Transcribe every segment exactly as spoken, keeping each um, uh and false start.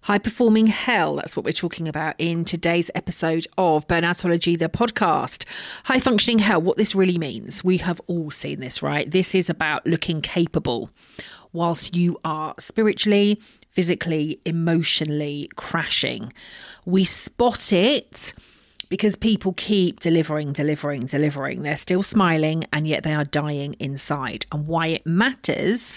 High performing hell, that's what we're talking about in today's episode of Burnoutology, the podcast. High functioning hell, what this really means. We have all seen this, right? This is about looking capable whilst you are spiritually, physically, emotionally crashing. We spot it because people keep delivering, delivering, delivering. They're still smiling and yet they are dying inside. And why it matters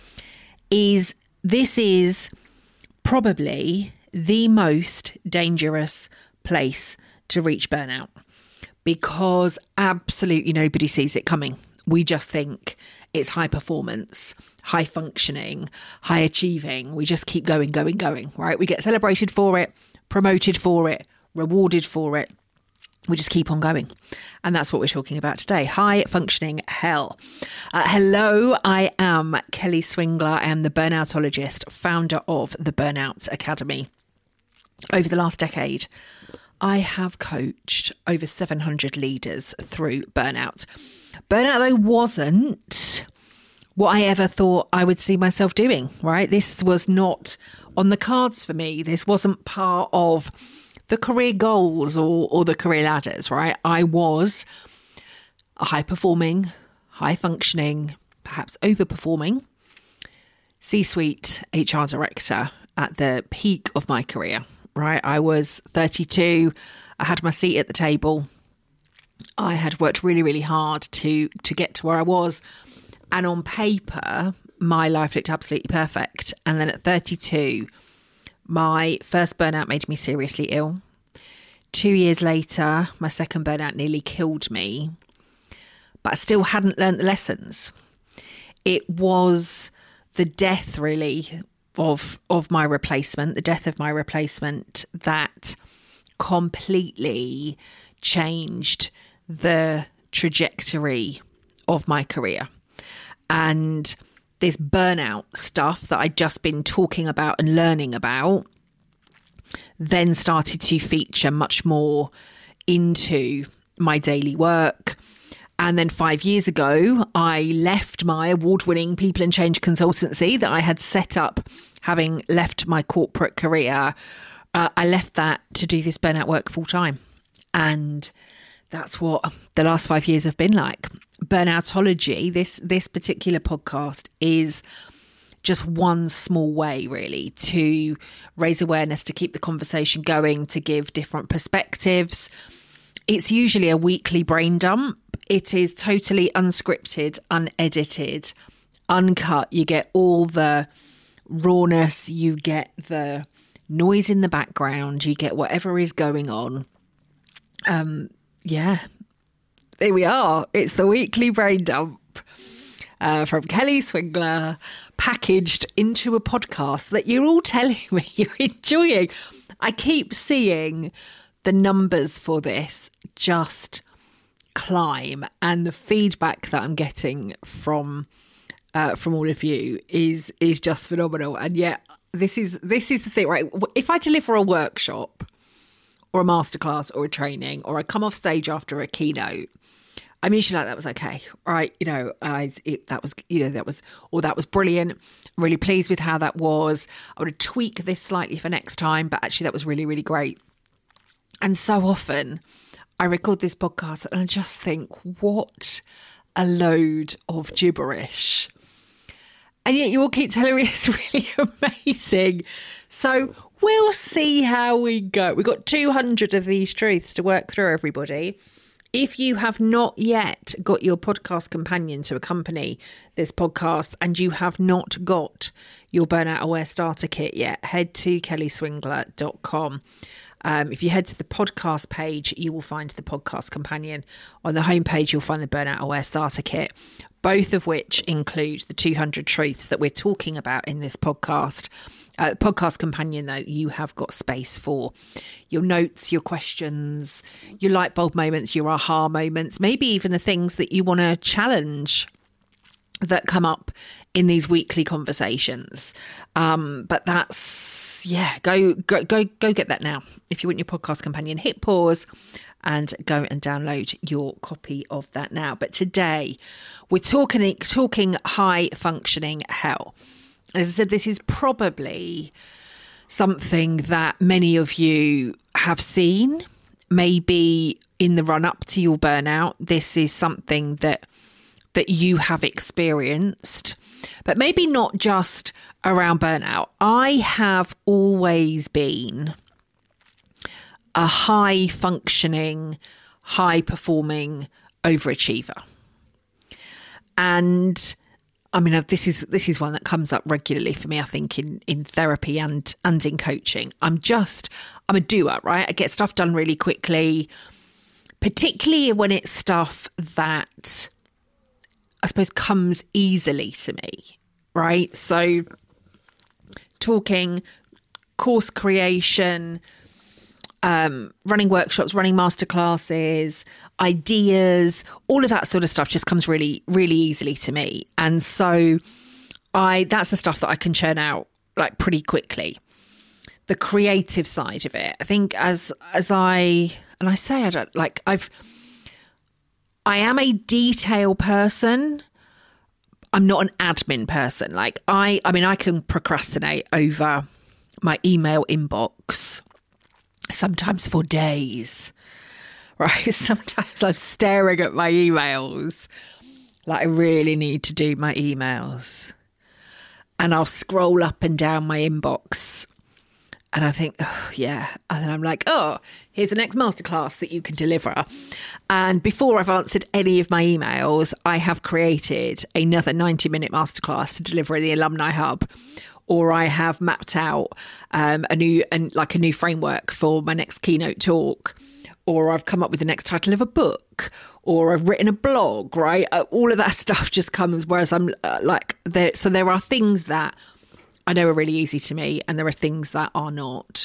is this is probably the most dangerous place to reach burnout because absolutely nobody sees it coming. We just think it's high performance, high functioning, high achieving. We just keep going, going, going, right? We get celebrated for it, promoted for it, rewarded for it. We just keep on going. And that's what we're talking about today. High functioning hell. Uh, hello, I am Kelly Swingler. I am the burnoutologist, founder of the Burnout Academy. Over the last decade, I have coached over seven hundred leaders through burnout. Burnout, though, wasn't what I ever thought I would see myself doing, right? This was not on the cards for me. This wasn't part of the career goals or, or the career ladders, right? I was a high-performing, high-functioning, perhaps over-performing C-suite H R director at the peak of my career, right? I was thirty-two. I had my seat at the table. I had worked really, really hard to, to get to where I was. And on paper, my life looked absolutely perfect. And then at thirty-two, my first burnout made me seriously ill. Two years later, my second burnout nearly killed me, but I still hadn't learnt the lessons. It was the death, really, of, of my replacement, the death of my replacement that completely changed the trajectory of my career. And this burnout stuff that I'd just been talking about and learning about then started to feature much more into my daily work. And then five years ago, I left my award-winning People and Change consultancy that I had set up, having left my corporate career. Uh, I left that to do this burnout work full-time. And that's what the last five years have been like. Burnoutology, this this particular podcast, is just one small way, really, to raise awareness, to keep the conversation going, to give different perspectives. It's usually a weekly brain dump. It is totally unscripted, unedited, uncut. You get all the rawness, you get the noise in the background, you get whatever is going on. Um, yeah. There we are. It's the weekly brain dump uh, from Kelly Swingler, packaged into a podcast that you're all telling me you're enjoying. I keep seeing the numbers for this just climb, and the feedback that I'm getting from uh, from all of you is is just phenomenal. And yet, this is this is the thing, right? If I deliver a workshop or a masterclass or a training, or I come off stage after a keynote, I'm usually like, that was okay, right? You know, uh, it, that was, you know, that was, or that was brilliant. I'm really pleased with how that was. I would tweak this slightly for next time, but actually that was really, really great. And so often I record this podcast and I just think, what a load of gibberish. And yet you all keep telling me it's really amazing. So we'll see how we go. We've got two hundred of these truths to work through, everybody. If you have not yet got your podcast companion to accompany this podcast, and you have not got your Burnout Aware Starter Kit yet, head to kelly swingler dot com. Um, if you head to the podcast page, you will find the podcast companion. On the homepage, you'll find the Burnout Aware Starter Kit, both of which include the two hundred truths that we're talking about in this podcast. Uh, podcast companion, though, you have got space for your notes, your questions, your light bulb moments, your aha moments, maybe even the things that you want to challenge that come up in these weekly conversations. Um, but that's, yeah, go, go, go, go get that now. If you want your podcast companion, hit pause and go and download your copy of that now. But today we're talking, talking high functioning hell. As I said, this is probably something that many of you have seen. Maybe in the run up to your burnout, this is something that that you have experienced, but maybe not just around burnout. I have always been a high functioning, high performing overachiever. And I mean, this is this is one that comes up regularly for me, I think, in, in therapy and, and in coaching. I'm just, I'm a doer, right? I get stuff done really quickly, particularly when it's stuff that I suppose comes easily to me, right? So talking course creation, um, running workshops, running masterclasses, ideas, all of that sort of stuff just comes really, really easily to me. And so I, that's the stuff that I can churn out like pretty quickly. The creative side of it, I think as, as I, and I say, I don't like, I've, I am a detail person. I'm not an admin person. Like I, I mean, I can procrastinate over my email inbox sometimes for days, right? Sometimes I'm staring at my emails like I really need to do my emails. And I'll scroll up and down my inbox and I think, oh, yeah. And then I'm like, oh, here's the next masterclass that you can deliver. And before I've answered any of my emails, I have created another ninety minute masterclass to deliver in the Alumni Hub. Or I have mapped out um, a new and like a new framework for my next keynote talk. Or I've come up with the next title of a book. Or I've written a blog, right? Uh, all of that stuff just comes, whereas I'm uh, like, there. So there are things that I know are really easy to me and there are things that are not.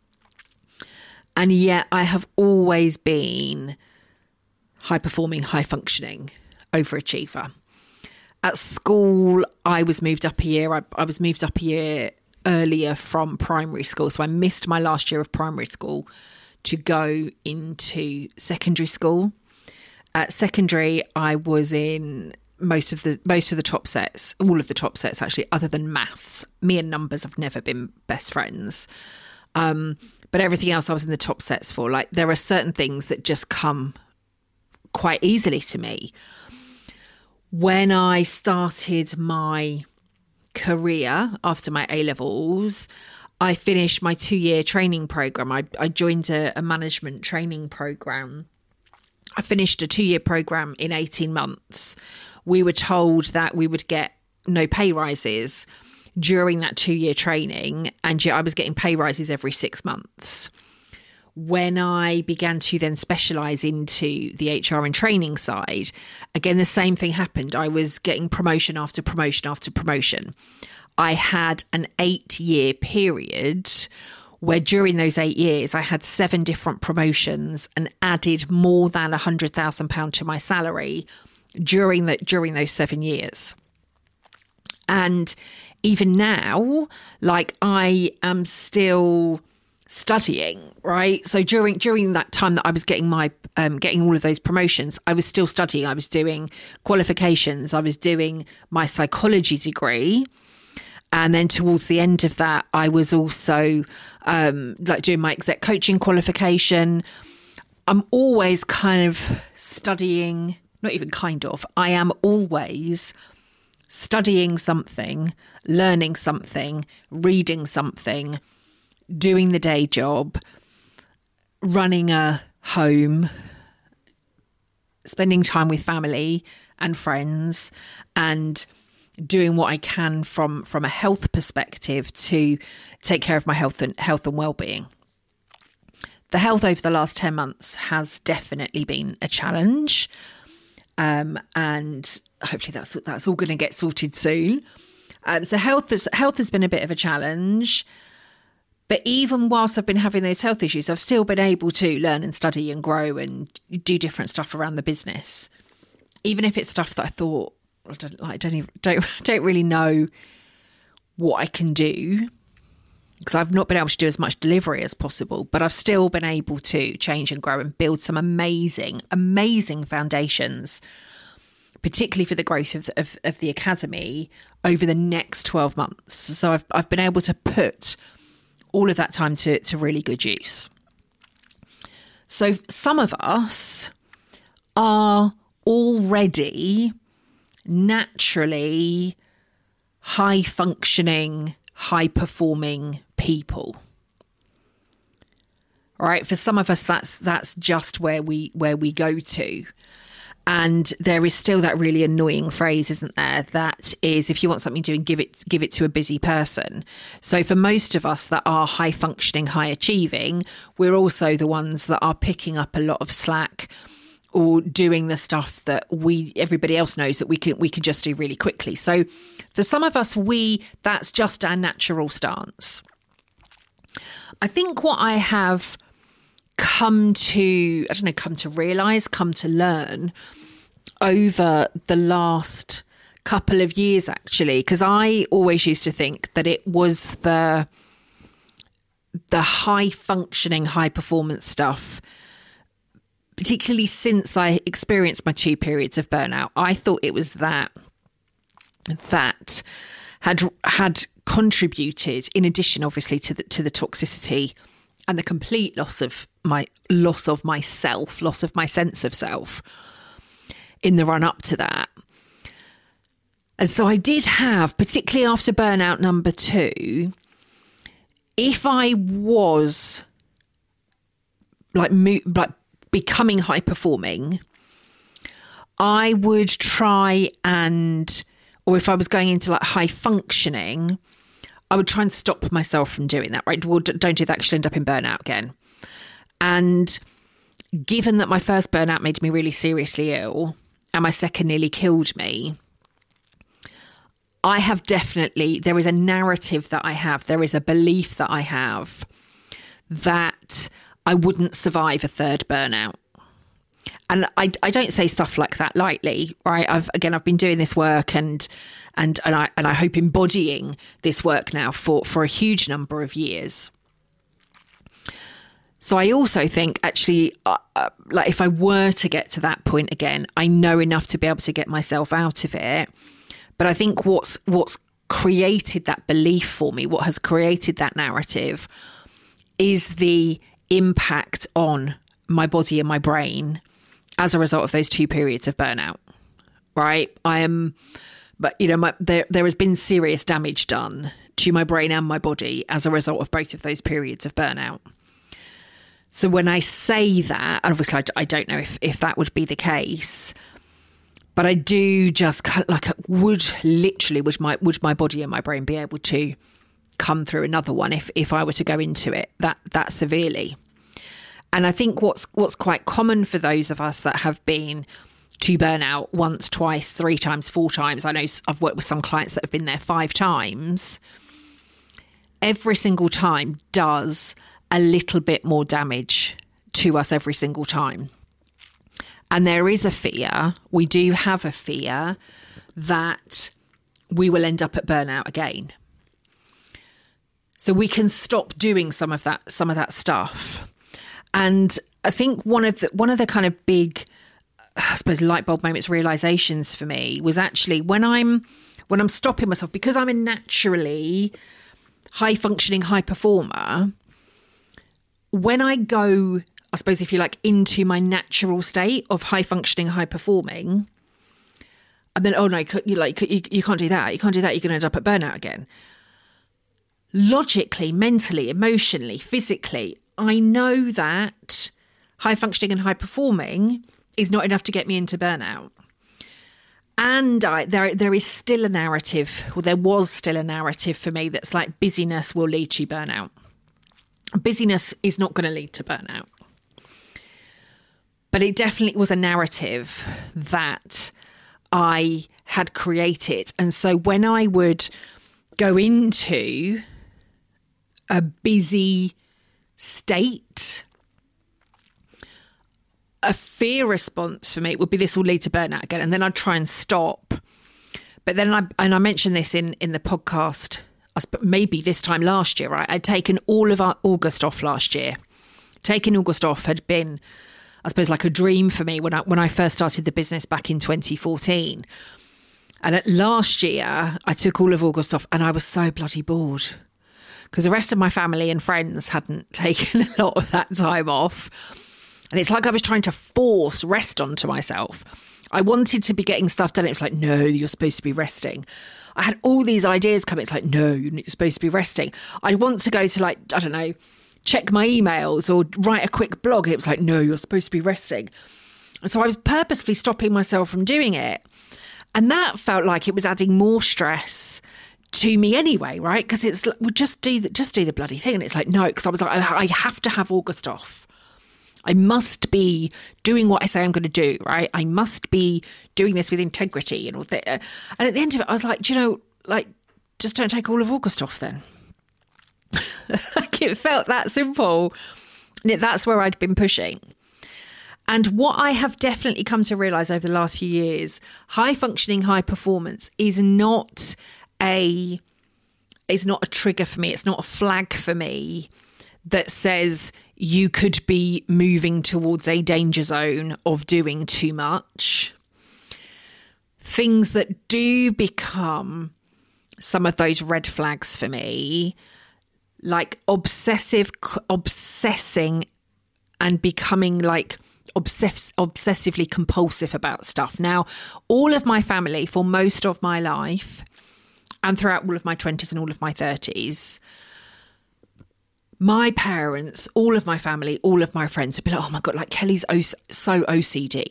And yet I have always been high performing, high functioning overachiever. At school, I was moved up a year. I, I was moved up a year earlier from primary school. So I missed my last year of primary school to go into secondary school. At secondary, I was in most of the most of the top sets, all of the top sets actually, other than maths. Me and numbers have never been best friends. Um, but everything else I was in the top sets for. Like there are certain things that just come quite easily to me. When I started my career after my A-levels, I finished my two-year training program. I, I joined a, a management training program. I finished a two-year program in eighteen months. We were told that we would get no pay rises during that two-year training, and yet I was getting pay rises every six months. When I began to then specialise into the H R and training side, again, the same thing happened. I was getting promotion after promotion after promotion. I had an eight-year period where during those eight years, I had seven different promotions and added more than one hundred thousand pounds to my salary during that during those seven years. And even now, like I am still studying, right? So during during that time that I was getting my um, getting all of those promotions, I was still studying. I was doing qualifications. I was doing my psychology degree. And then towards the end of that, I was also um, like doing my exec coaching qualification. I'm always kind of studying, not even kind of, I am always studying something, learning something, reading something, doing the day job, running a home, spending time with family and friends, and doing what I can from from a health perspective to take care of my health and health and well-being. The health over the last ten months has definitely been a challenge, um, and hopefully that's that's all going to get sorted soon. Um, so health has health has been a bit of a challenge. But even whilst I've been having those health issues, I've still been able to learn and study and grow and do different stuff around the business. Even if it's stuff that I thought, I don't, like, don't, even, don't, don't really know what I can do, because I've not been able to do as much delivery as possible, but I've still been able to change and grow and build some amazing, amazing foundations, particularly for the growth of, of, of the academy over the next twelve months. So I've I've been able to put all of that time to, to really good use. So some of us are already naturally high functioning, high performing people. All right. For some of us, that's that's just where we where we go to. And there is still that really annoying phrase, isn't there? That is, if you want something doing, give it give it to a busy person. So for most of us that are high functioning, high achieving, we're also the ones that are picking up a lot of slack or doing the stuff that we everybody else knows that we can we can just do really quickly. So for some of us, we that's just our natural stance. I think what I have come to, I don't know, come to realise, come to learn over the last couple of years, actually, because I always used to think that it was the the high functioning, high performance stuff, particularly since I experienced my two periods of burnout. I thought it was that that had had contributed, in addition, obviously, to the to the toxicity and the complete loss of my loss of myself, loss of my sense of self in the run up to that. And so I did have, particularly after burnout number two, if I was like, mo- like becoming high performing, I would try and, or if I was going into like high functioning, I would try and stop myself from doing that, right? Well, don't do that, because you'll end up in burnout again. And given that my first burnout made me really seriously ill and my second nearly killed me, I have definitely, there is a narrative that I have, there is a belief that I have that I wouldn't survive a third burnout. And I, I don't say stuff like that lightly, right? I've, again, I've been doing this work and and and I and I hope embodying this work now for, for a huge number of years. So I also think, actually, uh, uh, like if I were to get to that point again, I know enough to be able to get myself out of it. But I think what's what's created that belief for me, what has created that narrative, is the impact on my body and my brain as a result of those two periods of burnout, right? I am, but you know, my, there there has been serious damage done to my brain and my body as a result of both of those periods of burnout. So when I say that, and obviously I, I don't know if, if that would be the case, but I do just like, would literally, would my would my body and my brain be able to come through another one if if I were to go into it that that severely? And I think what's what's quite common for those of us that have been to burnout once, twice, three times, four times. I know I've worked with some clients that have been there five times. Every single time does a little bit more damage to us every single time. And there is a fear, we do have a fear that we will end up at burnout again. So we can stop doing some of that, some of that stuff. And I think one of the, one of the kind of big, I suppose, light bulb moments, realizations for me was actually when I'm, when I'm stopping myself, because I'm a naturally high functioning, high performer, when I go, I suppose, if you like, into my natural state of high functioning, high performing, and then, oh no, you like, you, you can't do that. You can't do that. You're going to end up at burnout again. Logically, mentally, emotionally, physically, I know that high functioning and high performing is not enough to get me into burnout. And I, there, there is still a narrative, well, there was still a narrative for me that's like busyness will lead to burnout. Busyness is not going to lead to burnout. But it definitely was a narrative that I had created. And so when I would go into a busy state, a fear response for me would be this will lead to burnout again. And then I'd try and stop. But then I, and I mentioned this in, in the podcast, maybe this time last year, right? I'd taken all of our August off last year. Taking August off had been, I suppose, like a dream for me when I, when I first started the business back in twenty fourteen. And at last year, I took all of August off and I was so bloody bored. because the rest of my family and friends hadn't taken a lot of that time off. And it's like I was trying to force rest onto myself. I wanted to be getting stuff done. It's like, no, you're supposed to be resting. I had all these ideas coming. It's like, no, you're supposed to be resting. I want to go to, like, I don't know, check my emails or write a quick blog. It was like, no, you're supposed to be resting. And so I was purposefully stopping myself from doing it. And that felt like it was adding more stress to me anyway, right? Because it's like, well, just do the, just do the bloody thing. And it's like, no, because I was like, I, I have to have August off. I must be doing what I say I'm going to do, right? I must be doing this with integrity and all that. And at the end of it, I was like, do you know, like, just don't take all of August off then. Like, it felt that simple. And it, that's where I'd been pushing. And what I have definitely come to realise over the last few years, high functioning, high performance is not a, is not a trigger for me. It's not a flag for me that says you could be moving towards a danger zone of doing too much. Things that do become some of those red flags for me, like obsessive, obsessing and becoming like obsess- obsessively compulsive about stuff. Now, all of my family for most of my life and throughout all of my twenties and all of my thirties, my parents, all of my family, all of my friends would be like, oh my God, like Kelly's o- so O C D.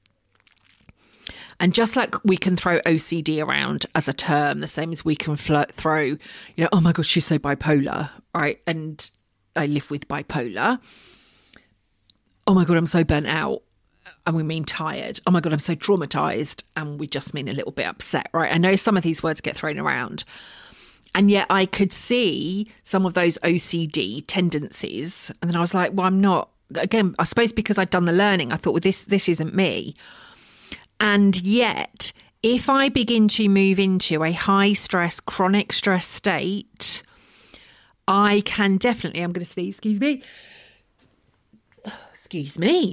And just like we can throw O C D around as a term, the same as we can fl- throw, you know, oh my God, she's so bipolar, right? And I live with bipolar. Oh my God, I'm so burnt out. And we mean tired. Oh my God, I'm so traumatized. And we just mean a little bit upset, right? I know some of these words get thrown around. And yet I could see some of those O C D tendencies. And then I was like, well, I'm not. Again, I suppose because I'd done the learning, I thought, well, this this isn't me. And yet, if I begin to move into a high stress, chronic stress state, I can definitely, I'm going to sneeze, excuse me. Excuse me.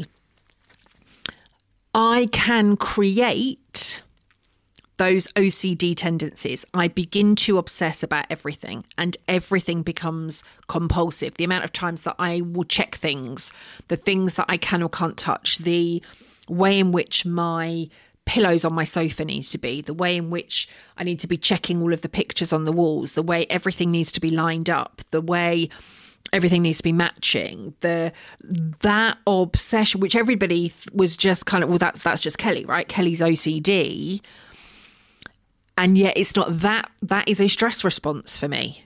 I can create those O C D tendencies. I begin to obsess about everything and everything becomes compulsive. The amount of times that I will check things, the things that I can or can't touch, the way in which my pillows on my sofa need to be, the way in which I need to be checking all of the pictures on the walls, the way everything needs to be lined up, the way everything needs to be matching, the that obsession, which everybody was just kind of, well, that's that's just Kelly, right? Kelly's O C D. And yet it's not that, that is a stress response for me.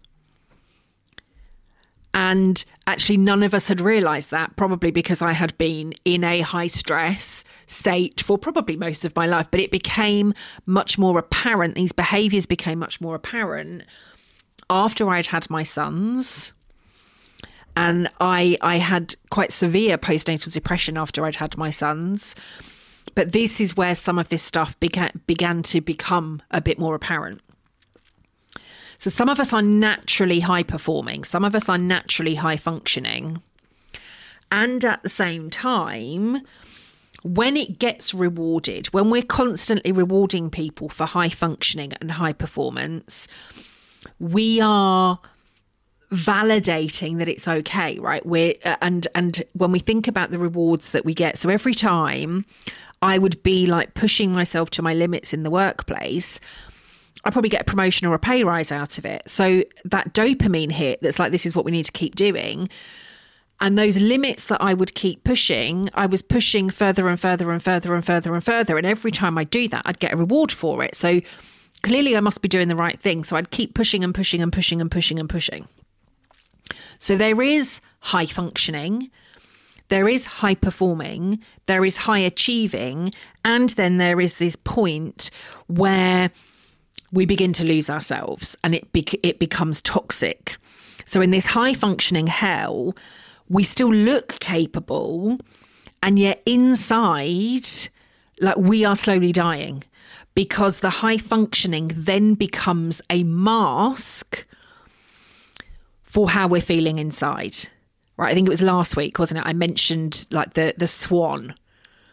And actually none of us had realised that, probably because I had been in a high stress state for probably most of my life, but it became much more apparent. These behaviours became much more apparent after I'd had my sons. And I, I had quite severe postnatal depression after I'd had my sons. But this is where some of this stuff began, began to become a bit more apparent. So some of us are naturally high performing. Some of us are naturally high functioning. And at the same time, when it gets rewarded, when we're constantly rewarding people for high functioning and high performance, we are validating that it's okay, right? We're uh, and and when we think about the rewards that we get, so every time I would be like pushing myself to my limits in the workplace, I probably get a promotion or a pay rise out of it. So that dopamine hit that's like, this is what we need to keep doing. And those limits that I would keep pushing, I was pushing further and further and further and further and further. And every time I do that, I'd get a reward for it. So clearly I must be doing the right thing. So I'd keep pushing and pushing and pushing and pushing and pushing. So there is high functioning, there is high performing, there is high achieving, and then there is this point where we begin to lose ourselves and it be- it becomes toxic. So in this high functioning hell, we still look capable, and yet inside, like, we are slowly dying, because the high functioning then becomes a mask for how we're feeling inside. Right, I think it was last week, wasn't it? I mentioned like the the swan,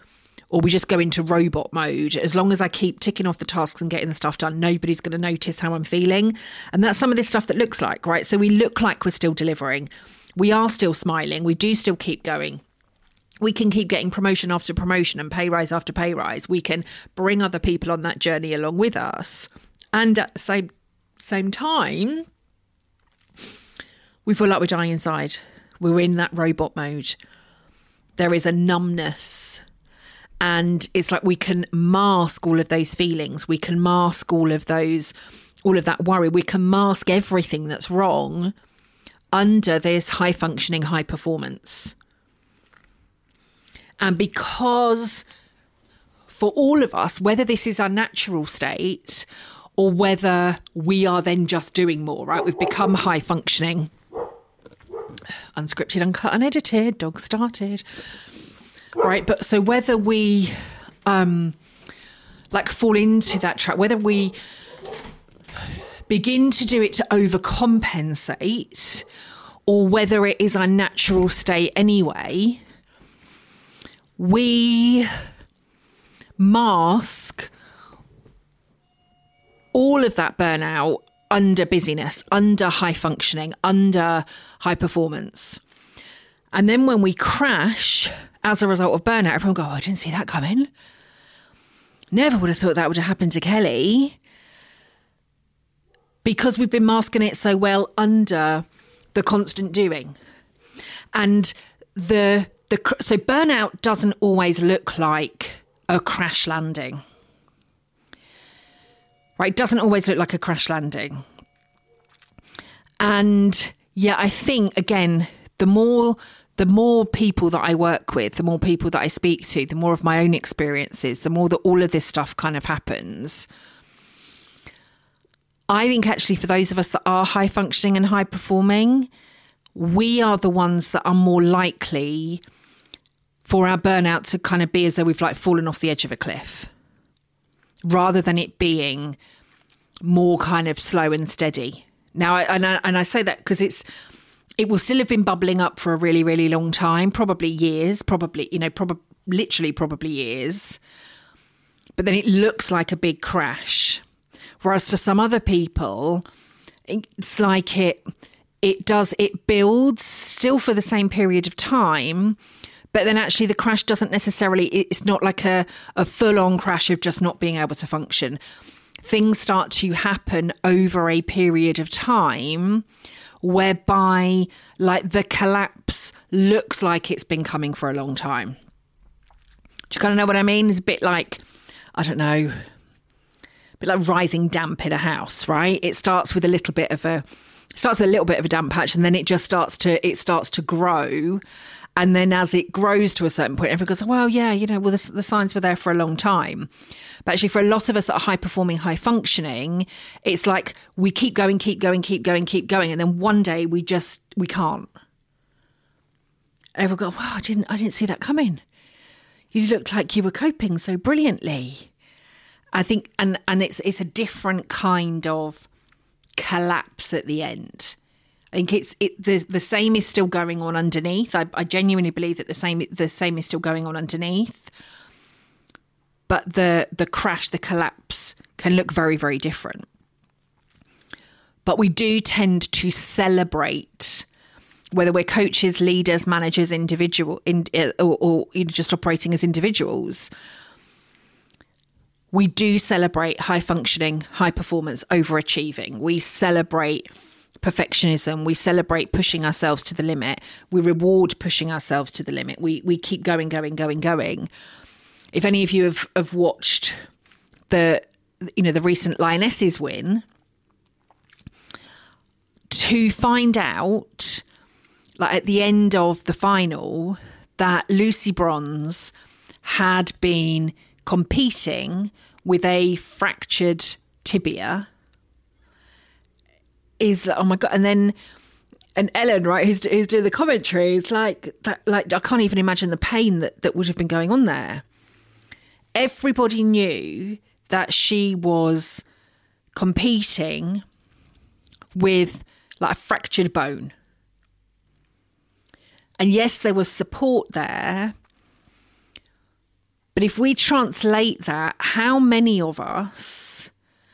or we just go into robot mode. As long as I keep ticking off the tasks and getting the stuff done, nobody's going to notice how I'm feeling. And that's some of this stuff that looks like, right? So we look like we're still delivering. We are still smiling. We do still keep going. We can keep getting promotion after promotion and pay rise after pay rise. We can bring other people on that journey along with us. And at the same, same time, we feel like we're dying inside. We're in that robot mode. There is a numbness. And it's like we can mask all of those feelings. We can mask all of those, all of that worry. We can mask everything that's wrong under this high functioning, high performance. And because for all of us, whether this is our natural state or whether we are then just doing more, right? We've become high functioning. Unscripted, uncut, unedited, dog started. Right, but so whether we um, like fall into that trap, whether we begin to do it to overcompensate, or whether it is our natural state anyway, we mask all of that burnout under busyness, under high functioning, under high performance. And then when we crash as a result of burnout, everyone go, oh, I didn't see that coming. Never would have thought that would have happened to Kelly. Because we've been masking it so well under the constant doing. And the the so burnout doesn't always look like a crash landing. Right? It doesn't always look like a crash landing. And yeah, I think, again, the more the more people that I work with, the more people that I speak to, the more of my own experiences, the more that all of this stuff kind of happens. I think actually for those of us that are high functioning and high performing, we are the ones that are more likely for our burnout to kind of be as though we've like fallen off the edge of a cliff, rather than it being more kind of slow and steady. Now, I, and, I, and I say that because it's, it will still have been bubbling up for a really, really long time, probably years, probably, you know, probably literally probably years. But then it looks like a big crash. Whereas for some other people, it's like it, it does, it builds still for the same period of time, but then actually the crash doesn't necessarily, it's not like a, a full-on crash of just not being able to function. Things start to happen over a period of time whereby like the collapse looks like it's been coming for a long time. Do you kind of know what I mean? It's a bit like, I don't know, a bit like rising damp in a house, right? It starts with a little bit of a, starts with a little bit of a damp patch, and then it just starts to, it starts to grow. And then as it grows to a certain point, everyone goes, well, yeah, you know, well, the, the signs were there for a long time. But actually for a lot of us that are high performing, high functioning, it's like we keep going, keep going, keep going, keep going. And then one day we just, we can't. And everyone go, wow, I didn't, I didn't see that coming. You looked like you were coping so brilliantly. I think, and, and it's, it's a different kind of collapse at the end. I think it's it the the same is still going on underneath. I, I genuinely believe that the same the same is still going on underneath. But the the crash, the collapse can look very, very different. But we do tend to celebrate, whether we're coaches, leaders, managers, individual, in, or, or just operating as individuals. We do celebrate high functioning, high performance, overachieving. We celebrate perfectionism. We celebrate pushing ourselves to the limit. We reward pushing ourselves to the limit. We we keep going, going, going, going. If any of you have, have watched the, you know, the recent Lionesses win, to find out, like at the end of the final, that Lucy Bronze had been competing with a fractured tibia is like, oh my God. And then, and Ellen, right, who's, who's doing the commentary, it's like, that, like, I can't even imagine the pain that, that would have been going on there. Everybody knew that she was competing with like a fractured bone. And yes, there was support there, But if we translate that, how many of us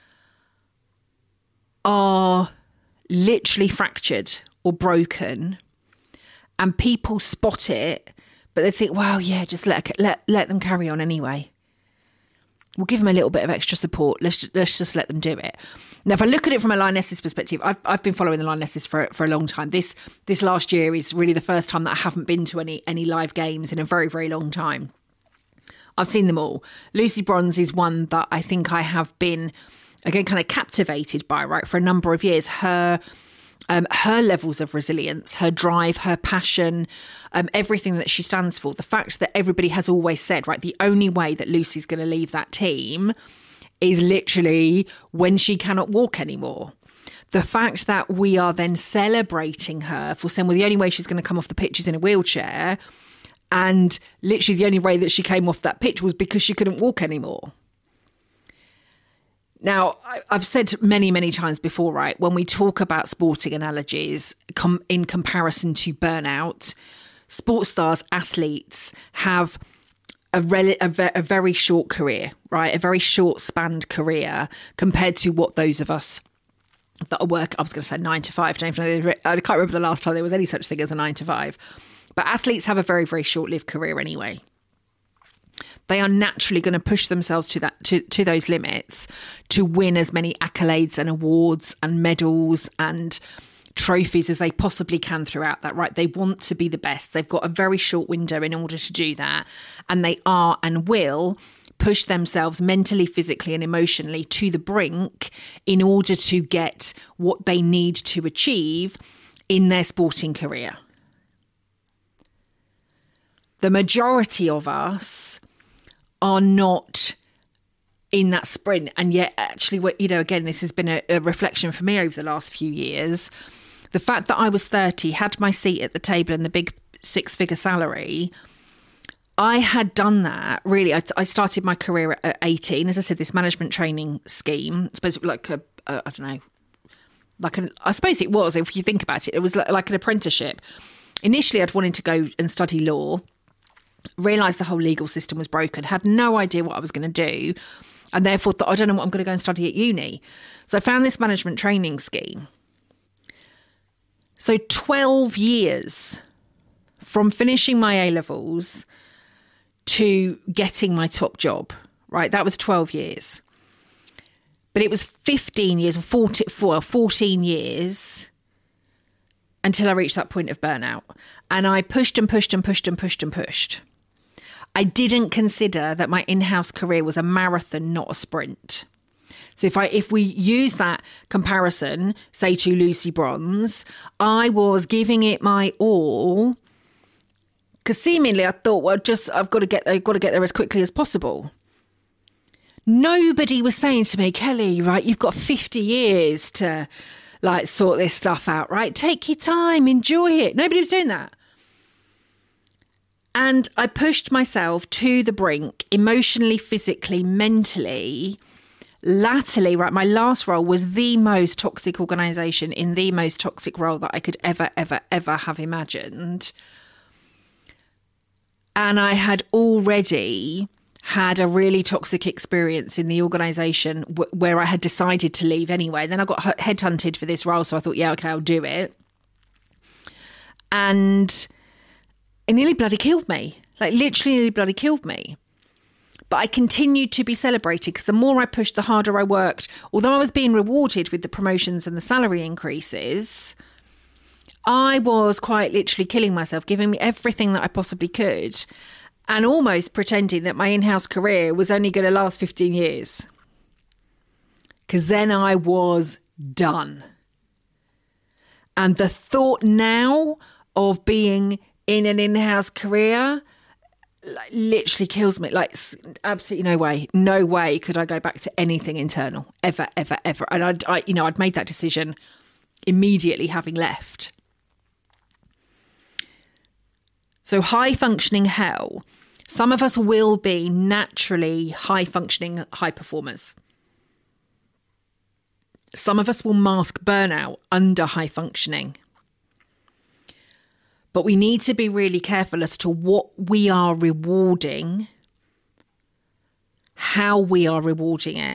are literally fractured or broken and people spot it, but they think, well, yeah, just let let let them carry on anyway. We'll give them a little bit of extra support. Let's let's just let them do it. Now, if I look at it from a Lionesses perspective, I've I've been following the Lionesses for for a long time. This this last year is really the first time that I haven't been to any any live games in a very, very long time. I've seen them all. Lucy Bronze is one that I think I have been, again, kind of captivated by, right, for a number of years. Her um, her levels of resilience, her drive, her passion, um, everything that she stands for. The fact that everybody has always said, right, the only way that Lucy's going to leave that team is literally when she cannot walk anymore. The fact that we are then celebrating her for saying, well, the only way she's going to come off the pitch is in a wheelchair, and literally the only way that she came off that pitch was because she couldn't walk anymore. Now, I've said many, many times before, right, when we talk about sporting analogies com- in comparison to burnout, sports stars, athletes have a, rel- a, ve- a very short career, right, a very short spanned career compared to what those of us that are work, I was going to say nine to five, don't even know, I can't remember the last time there was any such thing as a nine to five, but athletes have a very, very short-lived career anyway. They are naturally going to push themselves to that to, to those limits to win as many accolades and awards and medals and trophies as they possibly can throughout that, right? They want to be the best. They've got a very short window in order to do that. And they are and will push themselves mentally, physically and emotionally to the brink in order to get what they need to achieve in their sporting career. The majority of us are not in that sprint. And yet, actually, you know, again, this has been a, a reflection for me over the last few years. The fact that I was thirty, had my seat at the table and the big six-figure salary, I had done that, really. I, I started my career at eighteen. As I said, this management training scheme, I suppose like a, a I don't know, like an, I suppose it was, if you think about it, it was like, like an apprenticeship. Initially, I'd wanted to go and study law, realised the whole legal system was broken, had no idea what I was going to do, and therefore thought, I don't know what I'm going to go and study at uni. So I found this management training scheme. So twelve years from finishing my A-levels to getting my top job, right? That was twelve years. But it was fifteen years or fourteen, fourteen years until I reached that point of burnout. And I pushed and pushed and pushed and pushed and pushed. I didn't consider that my in-house career was a marathon, not a sprint. So if I if we use that comparison, say to Lucy Bronze, I was giving it my all because seemingly I thought, well, just I've got to get there, I've got to get there as quickly as possible. Nobody was saying to me, Kelly, right, you've got fifty years to like sort this stuff out, right? Take your time, enjoy it. Nobody was doing that. And I pushed myself to the brink emotionally, physically, mentally. Latterly, right, my last role was the most toxic organisation in the most toxic role that I could ever, ever, ever have imagined. And I had already had a really toxic experience in the organisation w- where I had decided to leave anyway. Then I got h- headhunted for this role, so I thought, yeah, okay, I'll do it. And it nearly bloody killed me, like literally nearly bloody killed me. But I continued to be celebrated because the more I pushed, the harder I worked. Although I was being rewarded with the promotions and the salary increases, I was quite literally killing myself, giving me everything that I possibly could and almost pretending that my in-house career was only going to last fifteen years. Because then I was done. And the thought now of being in an in-house career like, literally kills me. Like, absolutely no way, no way could I go back to anything internal ever, ever, ever. And I'd, I, you know, I'd made that decision immediately having left. So high functioning hell. Some of us will be naturally high functioning high performers. Some of us will mask burnout under high functioning. But we need to be really careful as to what we are rewarding how we are rewarding it.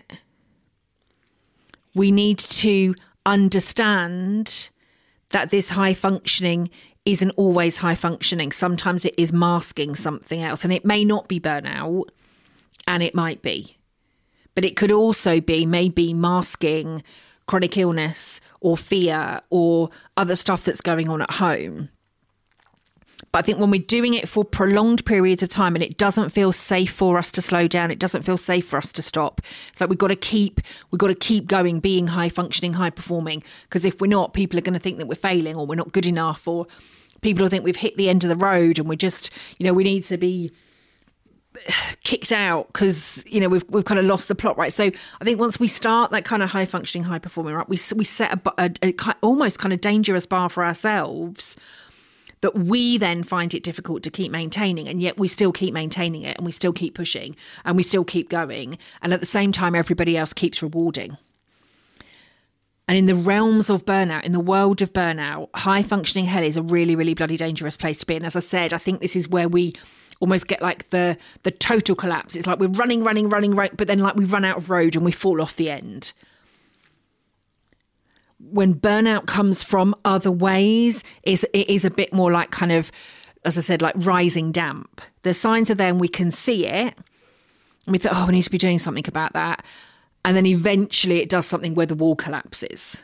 We need to understand that this high functioning isn't always high functioning. Sometimes it is masking something else, and it may not be burnout, and it might be. But it could also be maybe masking chronic illness or fear or other stuff that's going on at home. But I think when we're doing it for prolonged periods of time and it doesn't feel safe for us to slow down, it doesn't feel safe for us to stop. It's like we've got to keep, we've got to keep going, being high functioning, high performing. Because if we're not, people are going to think that we're failing or we're not good enough, or people will think we've hit the end of the road and we're just, you know, we need to be kicked out because, you know, we've we've kind of lost the plot, right? So I think once we start that kind of high functioning, high performing, right, we we set a, a, a almost kind of dangerous bar for ourselves that we then find it difficult to keep maintaining, and yet we still keep maintaining it and we still keep pushing and we still keep going, and at the same time everybody else keeps rewarding. And in the realms of burnout, in the world of burnout, high functioning hell is a really, really bloody dangerous place to be. And as I said, I think this is where we almost get like the the total collapse. It's like we're running, running, running, right, but then like we run out of road and we fall off the end. When burnout comes from other ways, it's, it is a bit more like kind of, as I said, like rising damp. The signs are there and we can see it. And we think, oh, we need to be doing something about that. And then eventually it does something where the wall collapses.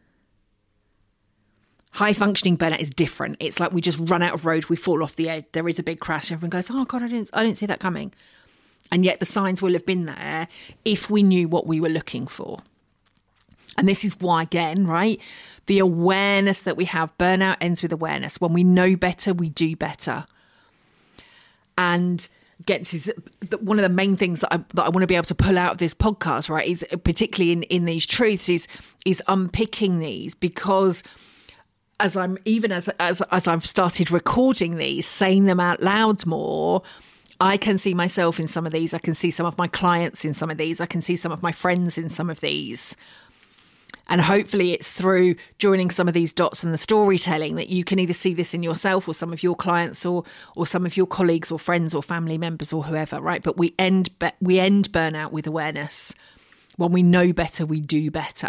High functioning burnout is different. It's like we just run out of road, we fall off the edge, there is a big crash, everyone goes, oh God, I didn't, I didn't see that coming. And yet the signs will have been there if we knew what we were looking for. And this is why, again, right, the awareness that we have, burnout ends with awareness. When we know better, we do better. And again, this is one of the main things that I, that I want to be able to pull out of this podcast, right, is particularly in, in these truths, is is unpicking these, because as I'm even as as as I've started recording these, saying them out loud more, I can see myself in some of these. I can see some of my clients in some of these. I can see some of my friends in some of these. And hopefully it's through joining some of these dots and the storytelling that you can either see this in yourself or some of your clients or or some of your colleagues or friends or family members or whoever, right? But we end we end burnout with awareness. When we know better, we do better.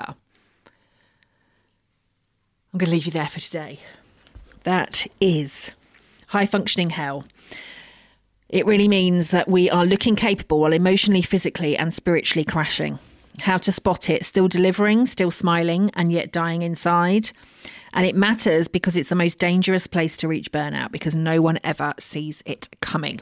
I'm going to leave you there for today. That is high functioning hell. It really means that we are looking capable while emotionally, physically and spiritually crashing. How to spot it: still delivering, still smiling, and yet dying inside. And it matters because it's the most dangerous place to reach burnout, because no one ever sees it coming.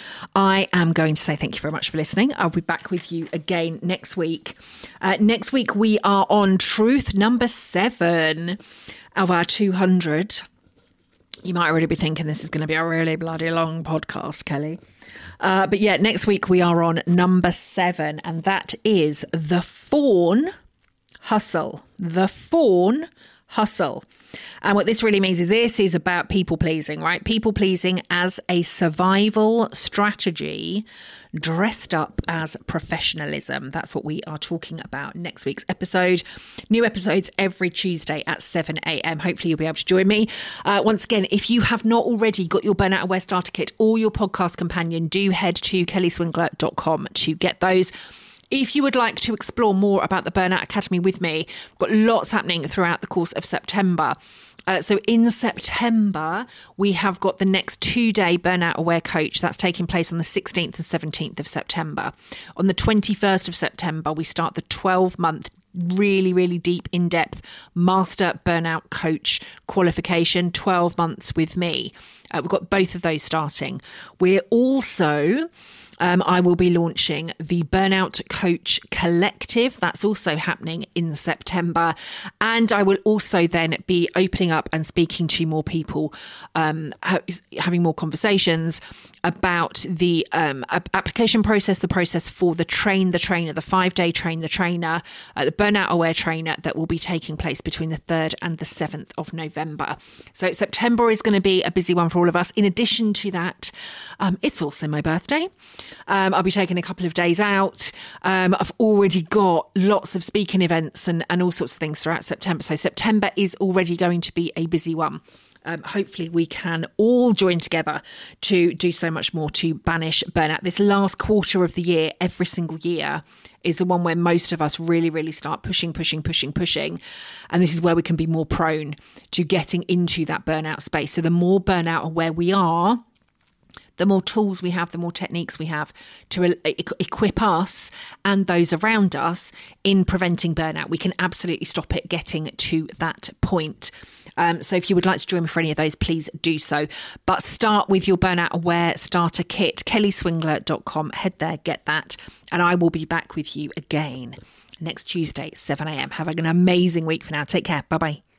I am going to say thank you very much for listening. I'll be back with you again next week. Uh, next week, we are on truth number seven of our two hundred. You might already be thinking this is going to be a really bloody long podcast, Kelly. Uh, but yeah, next week we are on number seven, and that is the fawn hustle. The fawn hustle. And what this really means is this is about people pleasing, right? People pleasing as a survival strategy dressed up as professionalism. That's what we are talking about next week's episode. New episodes every Tuesday at seven a.m. Hopefully you'll be able to join me. Uh, once again, if you have not already got your Burnout Aware Starter Kit or your podcast companion, do head to kelly swingler dot com to get those. If you would like to explore more about the Burnout Academy with me, we've got lots happening throughout the course of September. Uh, so in September, we have got the next two-day Burnout Aware Coach. That's taking place on the sixteenth and seventeenth of September. On the twenty-first of September, we start the twelve-month really, really deep, in-depth Master Burnout Coach qualification, twelve months with me. Uh, we've got both of those starting. We're also... Um, I will be launching the Burnout Coach Collective. That's also happening in September. And I will also then be opening up and speaking to more people, um, ha- having more conversations about the um, application process, the process for the Train the Trainer, the five-day Train the Trainer, uh, the Burnout Aware Trainer that will be taking place between the third and the seventh of November. So September is going to be a busy one for all of us. In addition to that, um, it's also my birthday. Um, I'll be taking a couple of days out. Um, I've already got lots of speaking events and, and all sorts of things throughout September. So September is already going to be a busy one. Um, hopefully we can all join together to do so much more to banish burnout. This last quarter of the year, every single year, is the one where most of us really, really start pushing, pushing, pushing, pushing. And this is where we can be more prone to getting into that burnout space. So the more burnout aware we are, the more tools we have, the more techniques we have to equip us and those around us in preventing burnout. We can absolutely stop it getting to that point. Um, so if you would like to join me for any of those, please do so. But start with your Burnout Aware Starter Kit, kelly swingler dot com. Head there, get that. And I will be back with you again next Tuesday, seven a.m. Have an amazing week for now. Take care. Bye-bye.